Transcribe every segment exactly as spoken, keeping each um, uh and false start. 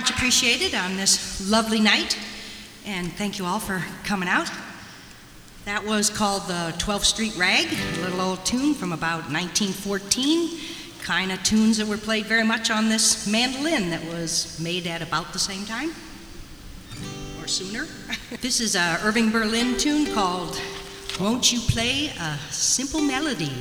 much appreciated on this lovely night, and thank you all for coming out. That was called the twelfth Street Rag, a little old tune from about nineteen fourteen, kind of tunes that were played very much on this mandolin that was made at about the same time, or sooner. This is a Irving Berlin tune called Won't You Play a Simple Melody?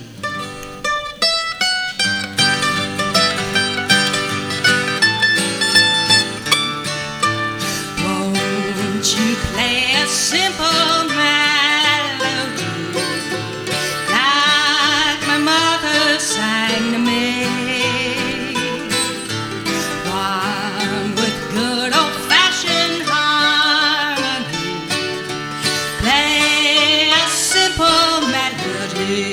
Won't you play a simple melody like my mother sang to me? One with good old-fashioned harmony. Play a simple melody.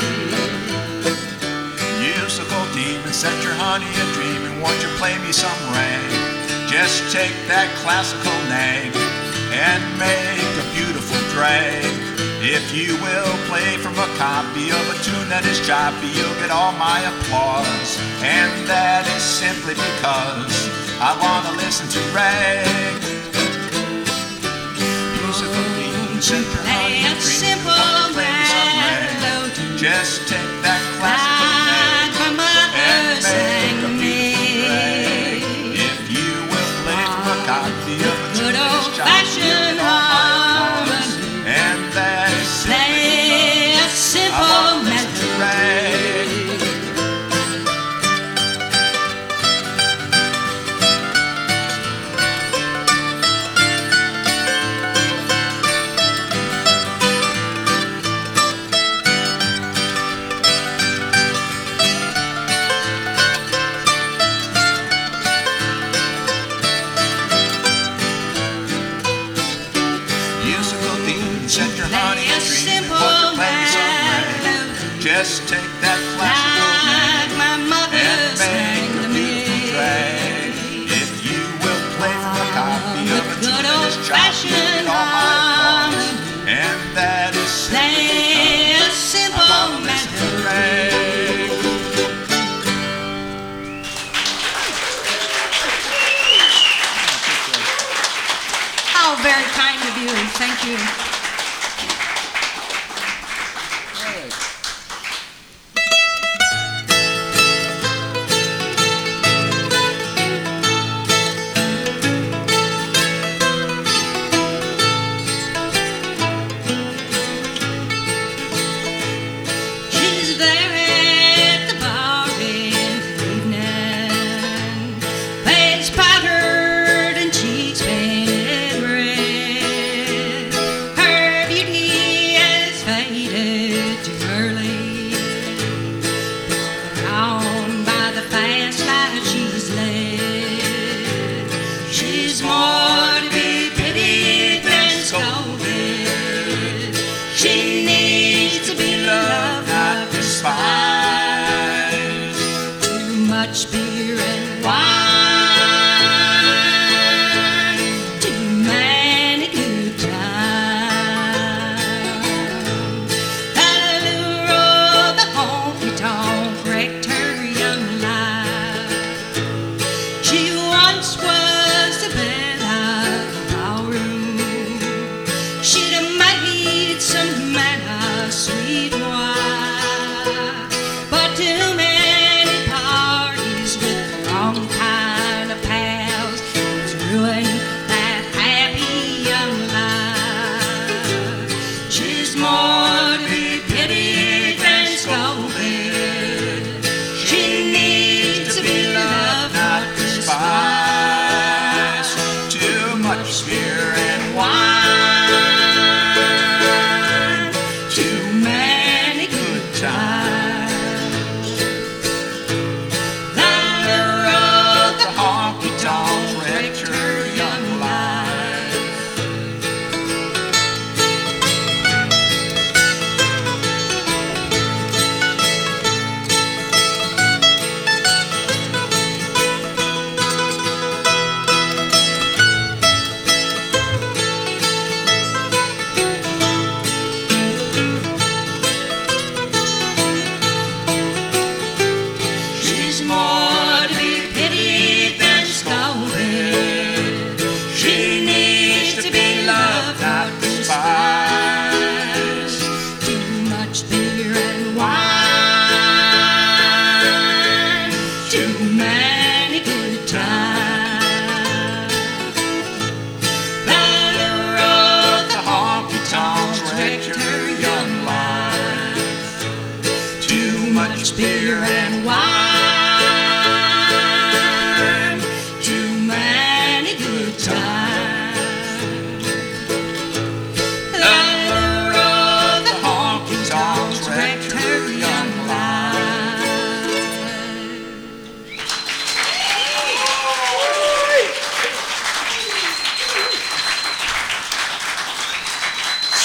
Musical demon, set your honey a dreaming. Won't you play me some rag? Just take that classical nag and make a beautiful drag. If you will play from a copy of a tune that is choppy, you'll get all my applause. And that is simply because I want to listen to rag. Musical demon, set your honey a dreaming. Won't you play me some rag? Just take that classical nag and make a beautiful drag. If you will play from a copy of a tune that is choppy, you'll get all my applause. And that is Play a simple melody. musical demon, set your honey a dreaming. Won't you play me some rag? Just take that classical nag Like my mother and sang make to a beautiful me. drag. If you will play from a copy of a With tune good that is choppy, you'll old-fashioned get all my applause. harmony. And that is Play a I simple wanna listen to melody. rag. How very kind of you. Thank you. She's there at the bar in the evening, face powdered and cheeks painted red. Her beauty has faded too early, on by the fast life she's led. She's more to be pitied than scolded. She needs to be loved, not despised. Too much beer and wine, too many good times. The lure of the honky-tonk wrecked her young life. She once was the belle of the ballroom. She'd have made some man a sweet wife, but too many parties with the wrong kind of pals has ruined that happy young life. She's more to be pitied than scolded. She needs to be loved, not despised. Too much beer and Wine, too many good times. The lure of the honky-tonk wrecked her young life.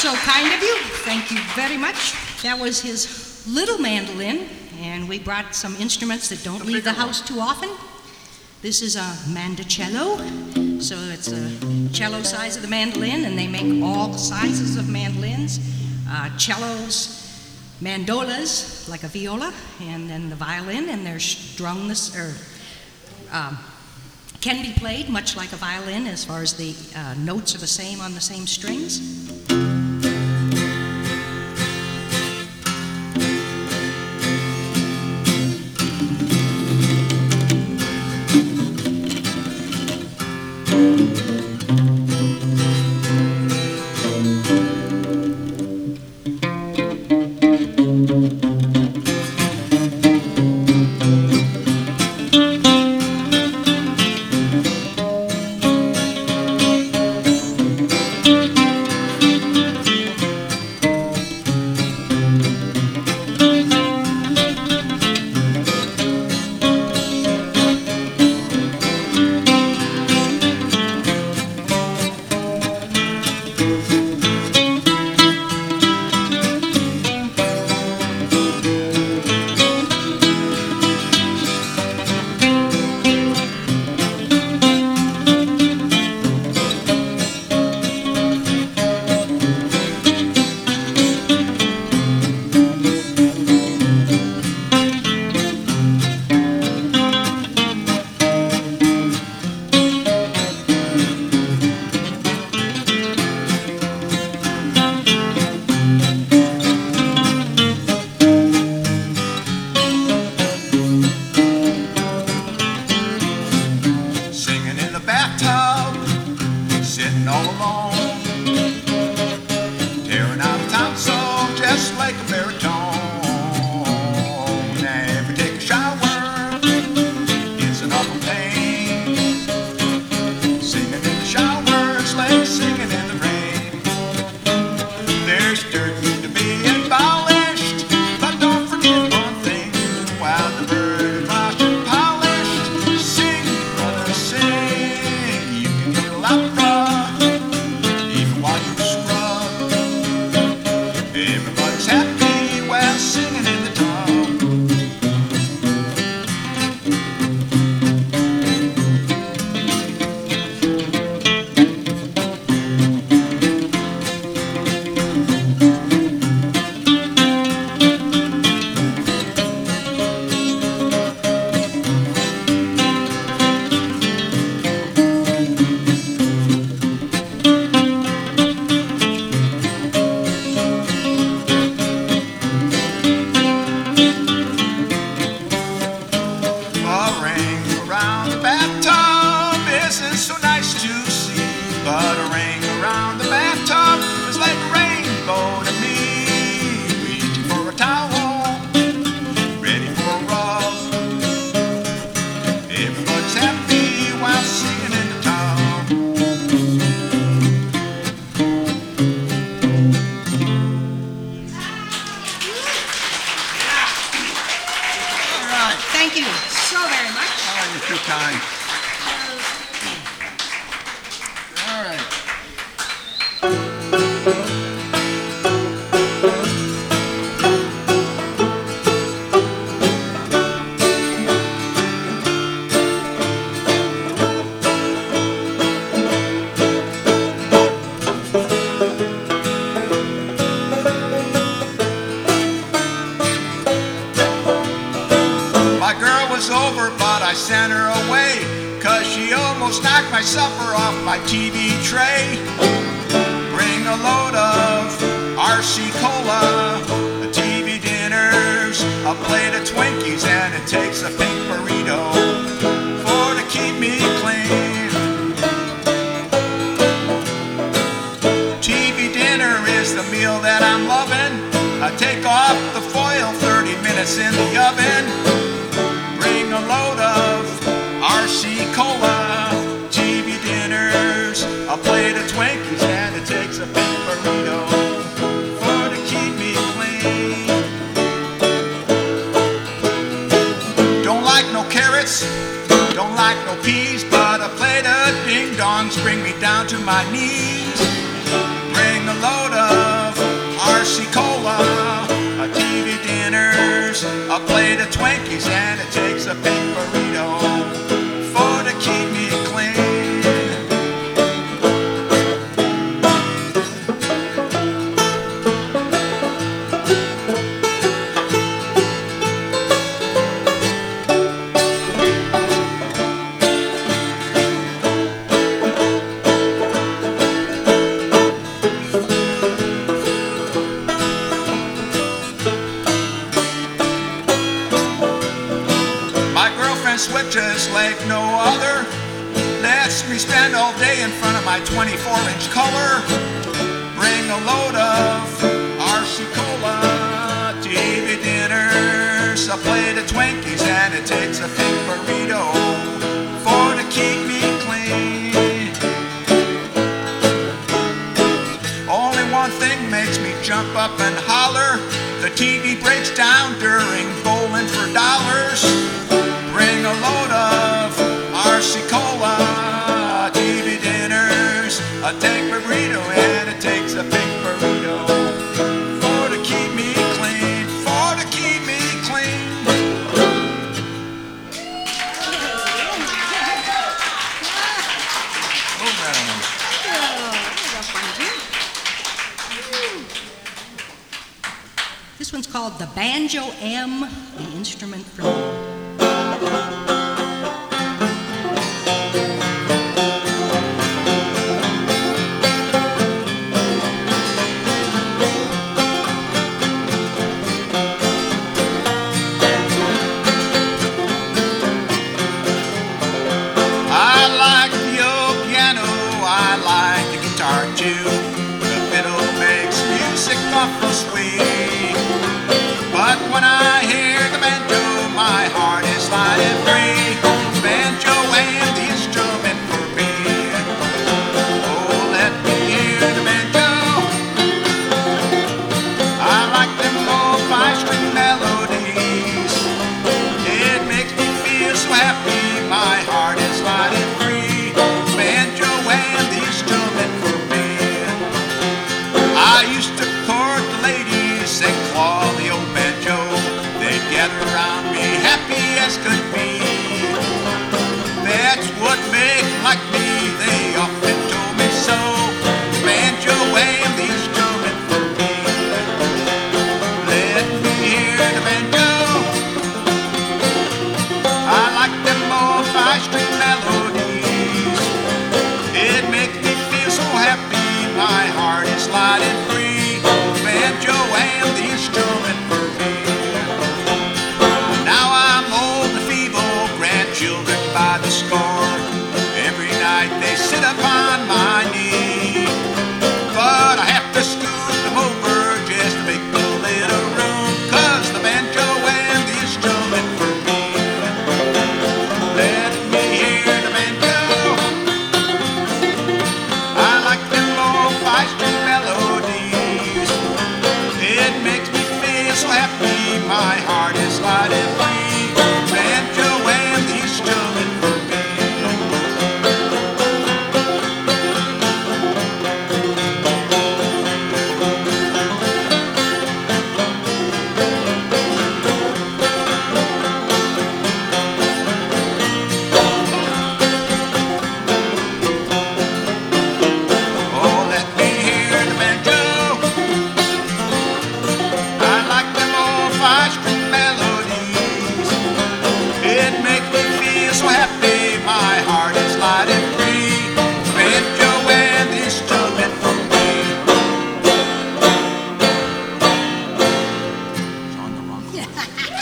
So kind of you. Thank you very much. That was his little mandolin, and we brought some instruments that don't leave the house too often. This is a mandocello, so it's a cello size of the mandolin, and they make all sizes of mandolins, uh, cellos, mandolas, like a viola, and then the violin, and they're strung this, or um, can be played much like a violin as far as the uh, notes are the same on the same strings. Thank you so very much. Oh, you're too kind. All right. My girl was over, but I sent her away, 'cause she almost knocked my supper off my T V tray. Bring a load of R C Cola, the T V dinners, a plate of Twinkies, and it takes a pink burrito for to keep me clean. T V dinner is the meal that I'm loving. I take off the foil, thirty minutes in the oven. Bring a load of R C Cola, T V dinners, a plate of Twinkies, and it takes a big burrito for to keep me clean. Don't like no carrots, don't like no peas, but a plate of ding-dongs bring me down to my knees. Bring a load of like no other. Lets me spend all day in front of my twenty-four inch color. Bring a load of R C Cola, T V dinners, a plate of Twinkies, and it takes a thick burrito for to keep me clean. Only one thing makes me jump up and holler. The T V breaks down during bowling for dollars. Bring a load of R C Cola, T V dinners, a tank burrito, and it takes a big burrito for to keep me clean, for to keep me clean. Move right on. This one's called the Banjo M, the instrument from... Awful sweet, but when I hear the banjo, my heart is sliding free. Banjo and the instrument for me. Oh, let me hear the banjo. I like them old five-string melodies. It makes me feel so happy. My heart is sliding free. Banjo and the instrument for me. I used to court the ladies and claw the old banjo. They'd gather around me, happy as could be. That's what made them like me. They often told me so. Banjo and the instrument for me. Let me hear the banjo. I like them old five-string melodies. It makes me feel so happy. My heart is sliding free. Banjo and the instrument for me. Now I'm old and feeble, grandchildren by the score. Every night they sit upon my knee, but I have to scoot them over just to make a little room, 'cause the banjo and the instrument for me. Let me hear the banjo. I like them old five-string melodies. It makes me feel so happy. My heart is sliding free. Banjo and the instrument for me. Oh, let me hear the banjo. I like them old five-string melodies. It makes me feel so happy. My heart is light and free. Banjo and the instrument for me. It's on the wrong one.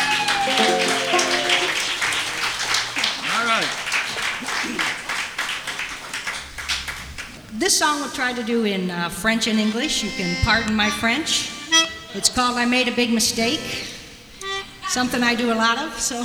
All right. This song we'll try to do in uh, French and English. You can pardon my French. It's called I Made a Big Mistake. Something I do a lot of, so...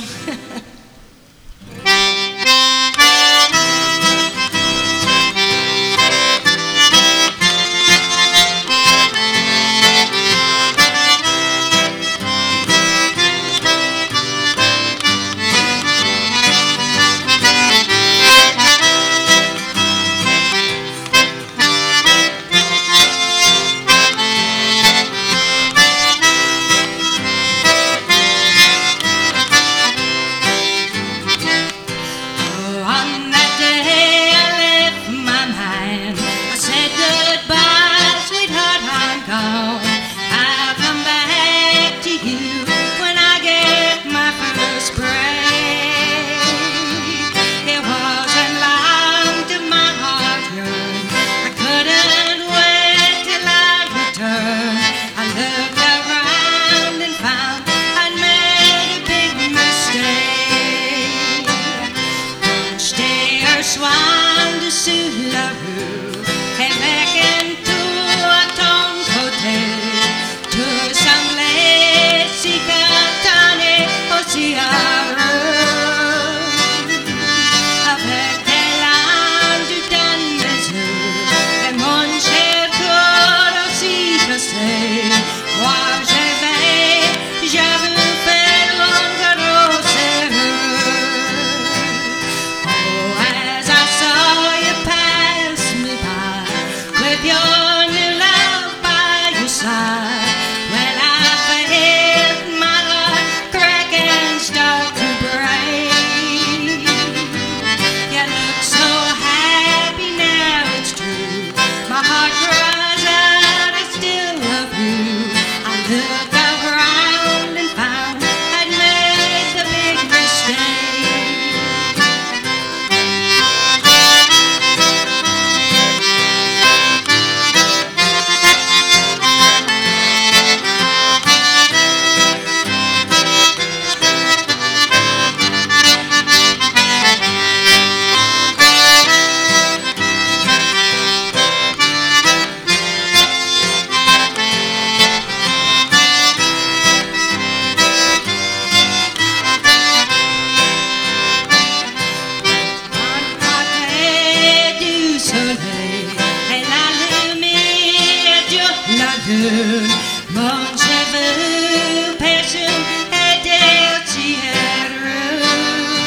tune. Mon cheveu passion et delciero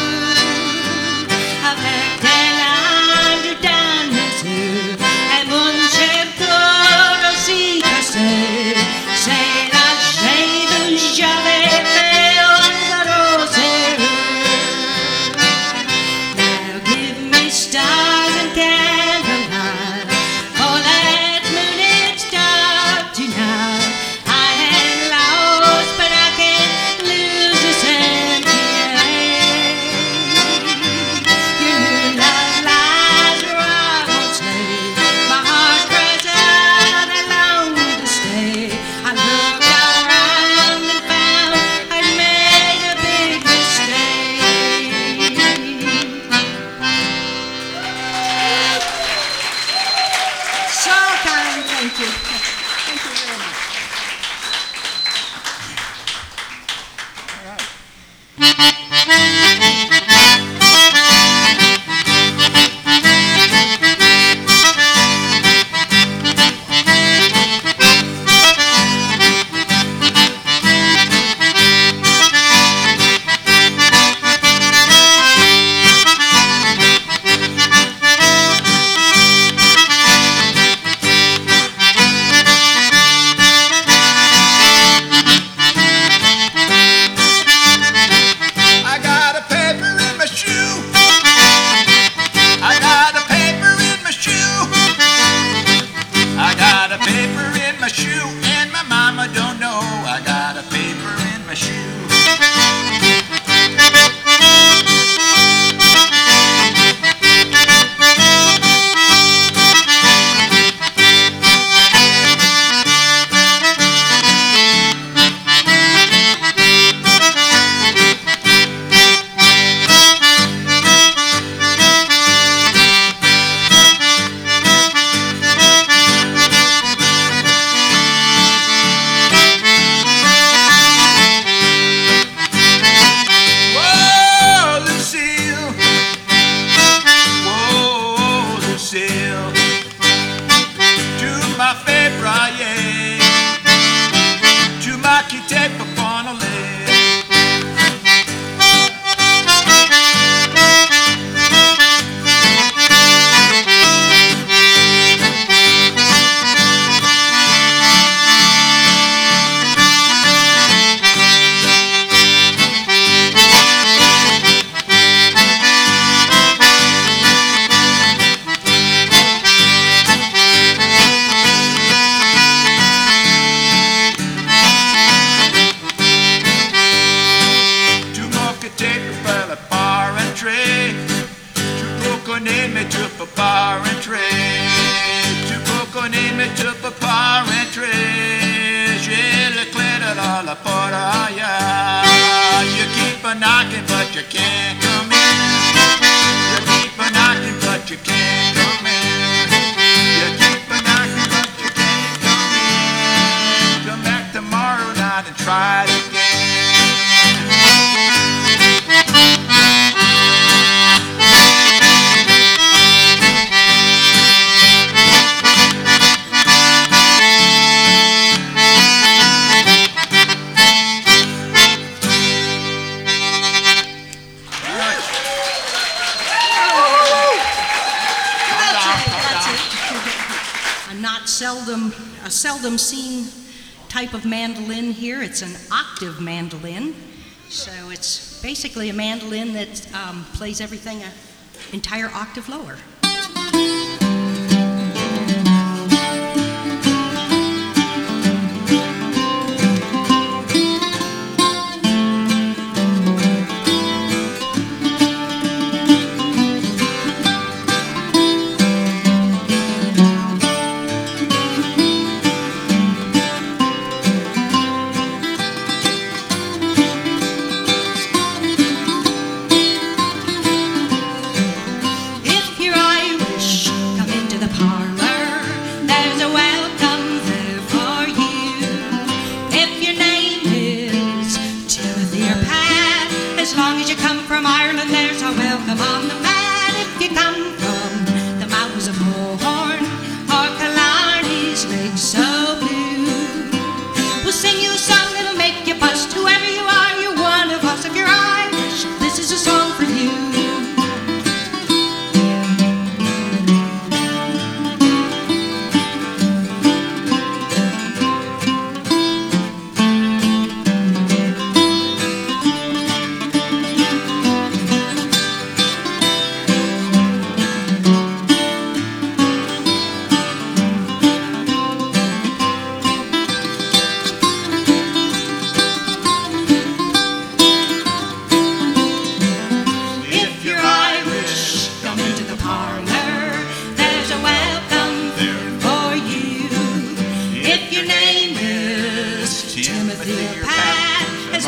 avec des langues dans les yeux et mon cerveau aussi cassé. C'est la shade que j'avais fait au rosero. Now give me stars and candlelight. For that moon it's dark tonight. I am lost, but I can't lose this empty night. Your new love lies where I won't stay. My heart cries out, I long to stay. I looked around and found I'd made a big mistake. So kind, thank you. Thank you very much. I got a paper in my shoe. I got a paper in my shoe. I got a paper in my shoe, and my mama don't know I got a paper in my shoe. Whoa, Lucille. Whoa, Lucille. To ma février. Tu m'as quitté pour prendre l'air. Tu m'as quitté pour faire le bar entrée. Tu peux connaître, mais tu peux pas rentrer. Tu peux connaître, mais tu peux pas rentrer. J'ai le clé de la, la porte ailleurs. You keep a knocking, but you can't come in. You keep a knocking, but you can't come in. You keep a knocking, but you can't come in. Come back tomorrow night and try it again. A not seldom, a seldom seen type of mandolin here. It's an octave mandolin. So it's basically a mandolin that um, plays everything an entire octave lower. If you're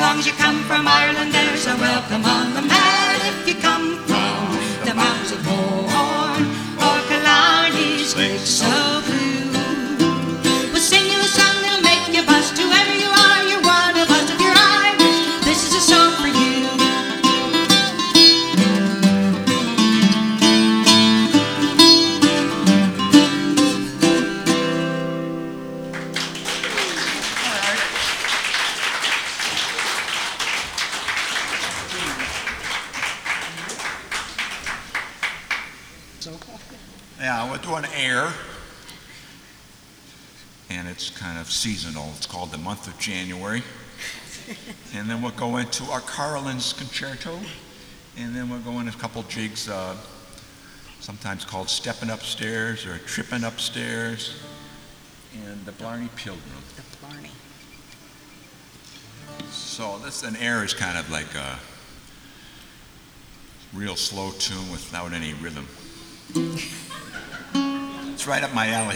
long as you come from Ireland, there's a welcome on the mat. If you come from the mountains of Mourne or Killarney's lakes of blue, we'll sing you a song that'll make you bust. Whoever you are, you're one of us. If you're Irish, this is a song for you. Yeah, we're doing air, and it's kind of seasonal. It's called the month of January. And then we'll go into our Carlin's Concerto, and then we'll go in a couple jigs, uh, sometimes called Stepping Upstairs or Tripping Upstairs, and the Blarney Pilgrim. The Blarney. So this, an air is kind of like a real slow tune without any rhythm. It's right up my alley.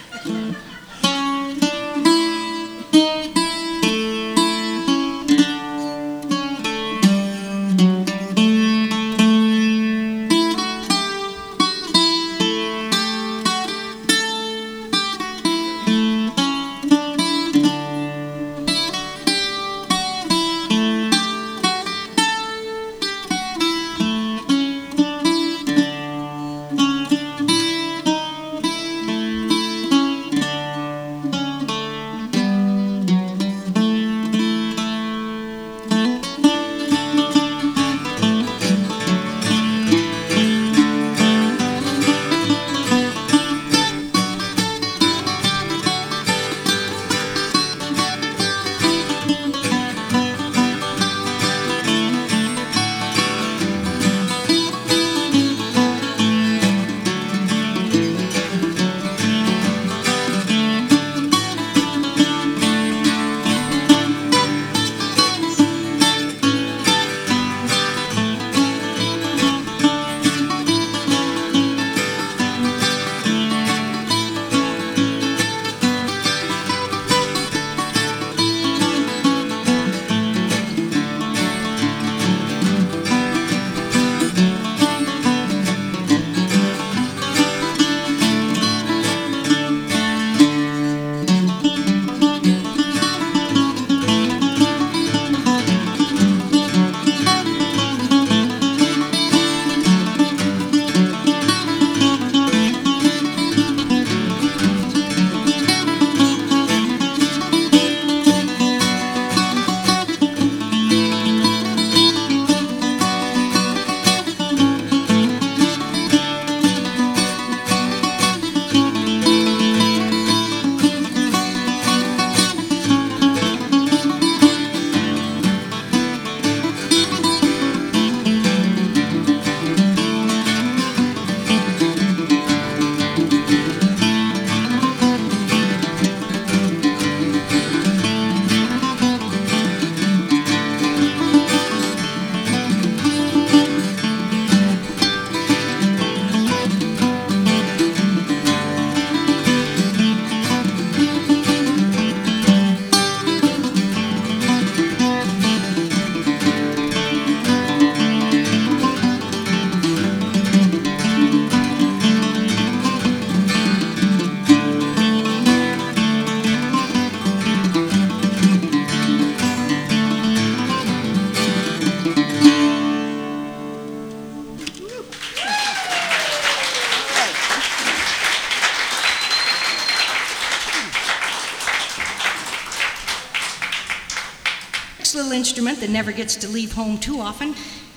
Next little instrument that never gets to leave home too often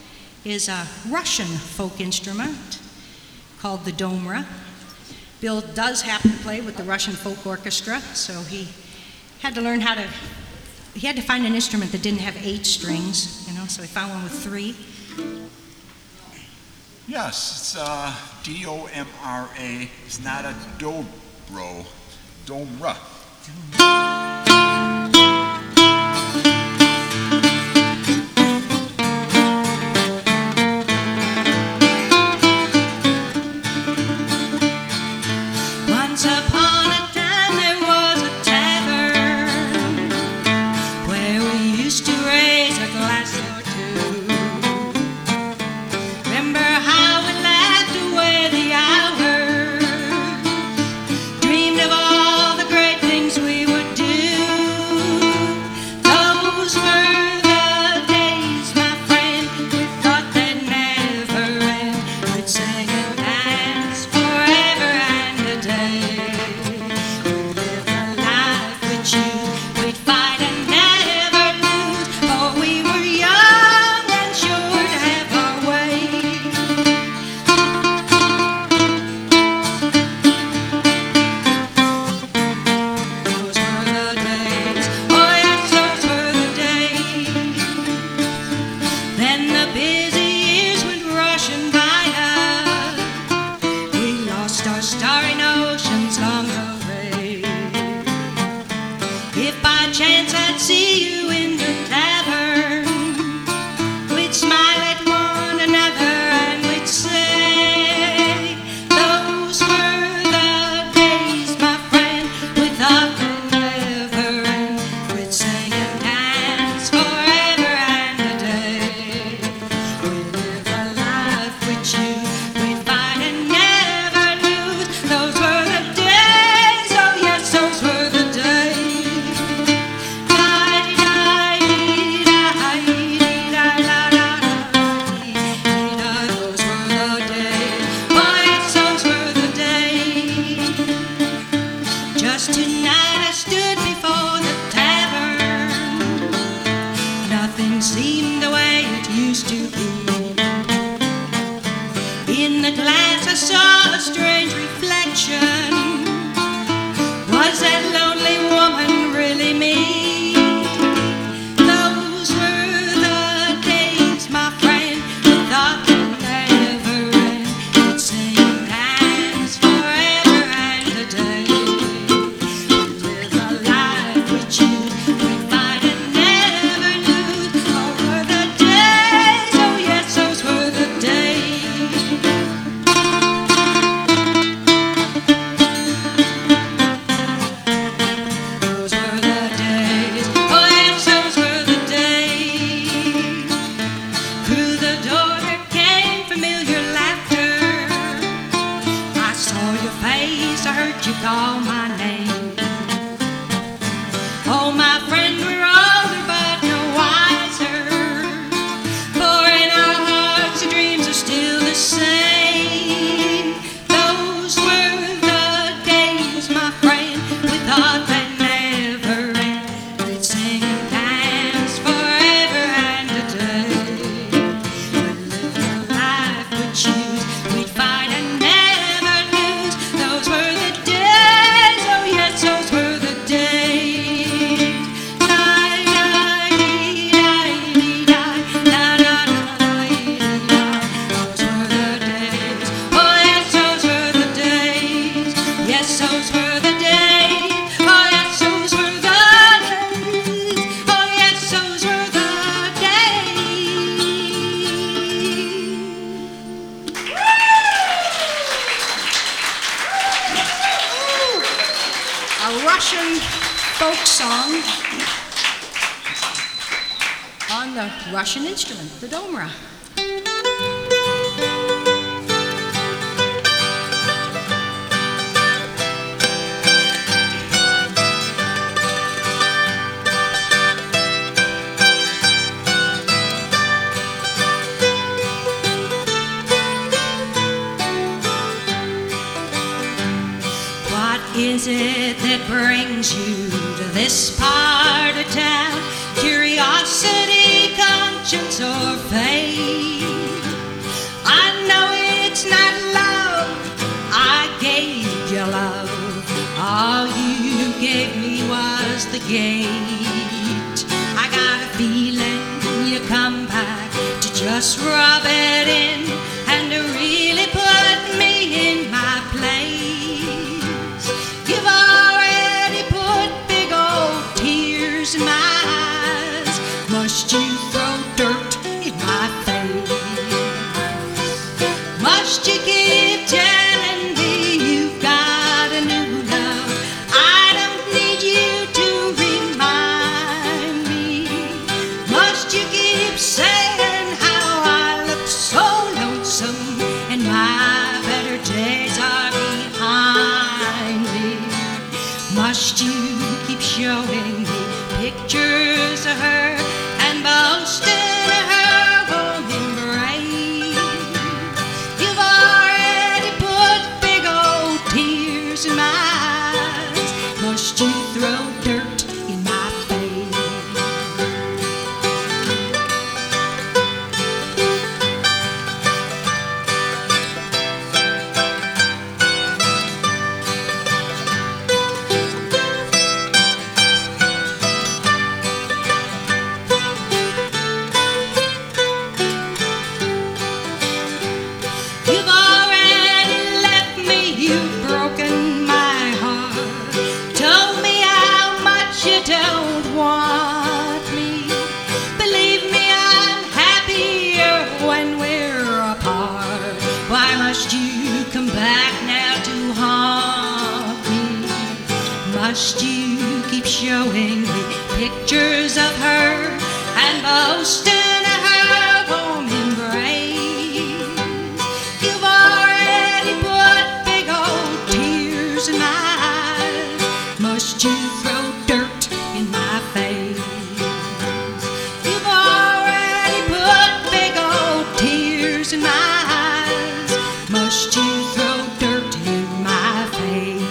is a Russian folk instrument called the domra. Bill does happen to play with the Russian Folk Orchestra, so he had to learn how to, he had to find an instrument that didn't have eight strings, you know, so he found one with three. Yes, it's uh, D O M R A. It's not a dobro, domra. Once upon a time there was a tavern where we used to raise see you in the tavern. We'd smile at one another and we'd say, those were the days, my friend, we thought they'd never end. We'd sing and dance forever and a day. We'd live a life we choose, we'd fight and never lose. Those were the days, oh yes, those were the days. Those were the days, oh yes, those were the days. Just tonight I stood before the tavern. Nothing seemed the way it used to be. In the glass I saw a strange reflection. Was that lonely woman really me? Those were the days, my friend, we thought they'd never end. We'd sing and dance forever and a day. We'd live a life we choose, we'd fight and never lose. Those were the days, oh yes, those were the days. Those were the days, oh yes, those were the days. Through the door there came familiar laughter. I saw your face, I heard you call my name. Oh, my friend, we're older but no wiser. For in our hearts the dreams are still the same. Those were the days, my friend, we thought they'd never end. We'd sing and dance forever and a day. We'd live the life we choose, we'd fight and never lose. Those were the days, oh yes, those were the days. Those were the days, oh yes, those were the days. Yes, those were the days, oh yes, those were the days. Oh yes, those were the days. A Russian folk song on the Russian instrument, the domra. What is it that brings you to this part of town? Curiosity, conscience, or faith? I know it's not love. I gave you love. All you gave me was the gate. I got a feeling you come back to just rub it in and to really put me in my place. You've already put big old tears in my eyes. Must you throw dirt in my face? Must you keep telling me you've got a new love? I don't need you to remind me. Must you keep saying how I look so lonesome and my better days are behind me? Must you keep showing me pictures of her and boasting of her warm embrace? You've already put big old tears in my eyes. Must you throw dirt in my face? must you keep showing me pictures of her and boasting of her warm embrace? You've already put big old tears in my eyes. Must you throw dirt in my face? You've already put big old tears in my eyes. Must you throw dirt in my face?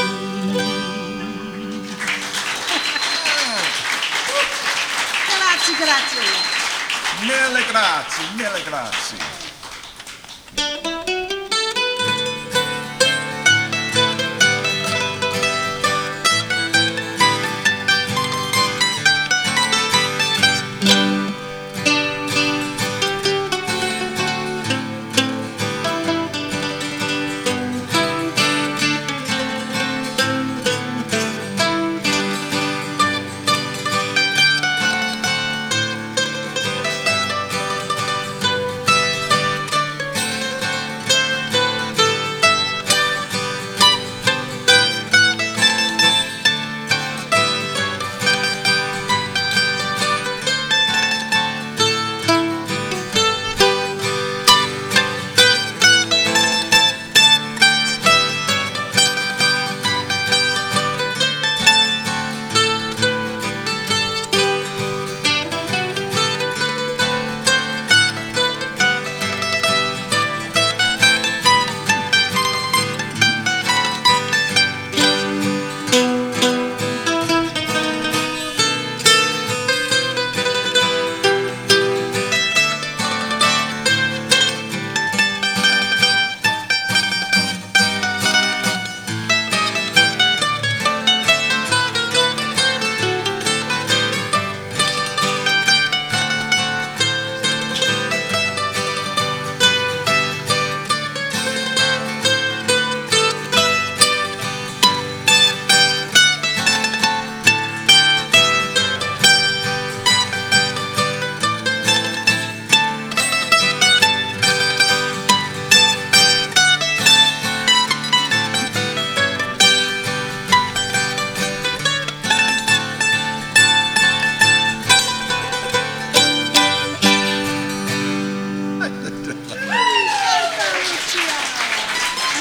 Grazie, grazie. Mille grazie, mille grazie.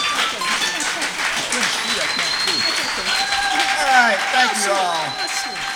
All right, thank you all.